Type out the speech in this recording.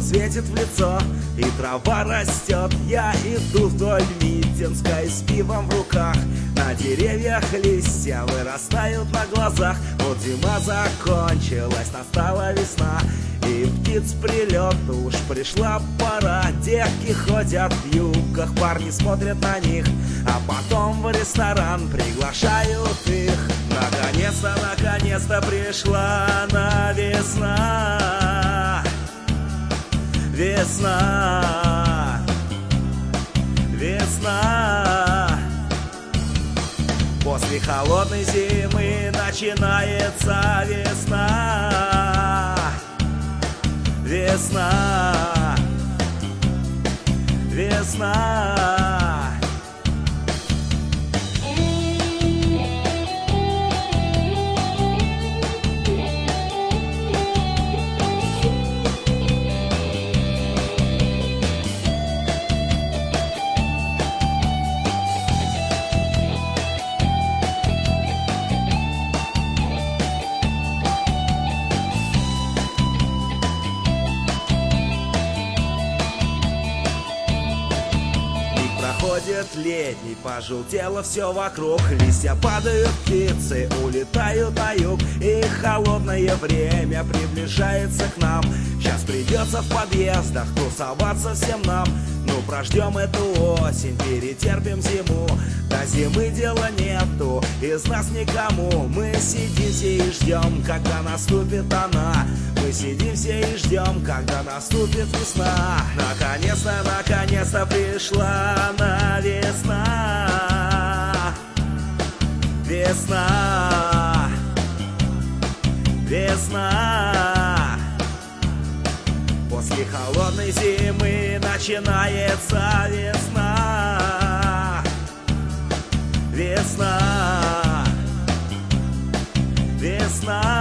светит в лицо, и трава растет. Я иду вдоль Митинской с пивом в руках. На деревьях листья вырастают на глазах. Вот зима закончилась, настала весна, и птиц прилет, уж пришла пора. Девки ходят в юбках, парни смотрят на них, а потом в ресторан приглашают их. Наконец-то, наконец-то пришла на весна. Весна, весна. После холодной зимы начинается весна. Весна, весна. Проходит летний, пожелтело все вокруг. Листья падают, птицы улетают на юг, и холодное время приближается к нам. Сейчас придется в подъездах тусоваться всем нам. Ну, прождем эту осень, перетерпим зиму. До зимы дела нету, из нас никому. Мы сидим все и ждем, когда наступит она. Мы сидим все и ждем, когда наступит весна. Наконец-то, наконец-то пришла на весна. Весна, весна. После холодной зимы начинается весна. Весна, весна.